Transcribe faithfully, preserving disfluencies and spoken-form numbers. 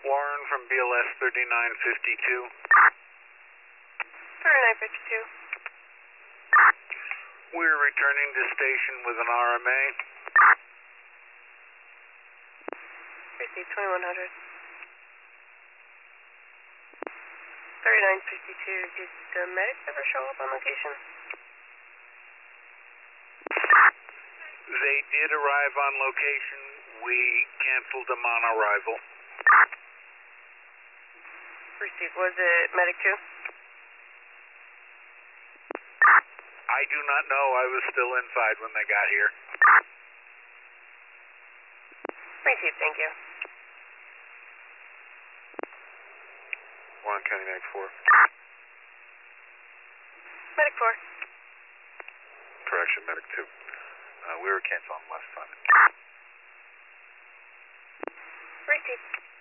Warren from B L S thirty-nine fifty-two. thirty-nine fifty-two. We're returning to station with an R M A. Received twenty-one hundred. thirty-nine fifty-two. Did the medics ever show up on location? They did arrive on location. We canceled them on arrival. Received. Was it medic two? I do not know. I was still inside when they got here. Received. Thank you. Warren County Medic four. Medic four. Correction, Medic two. Uh, we were canceling last time. Received.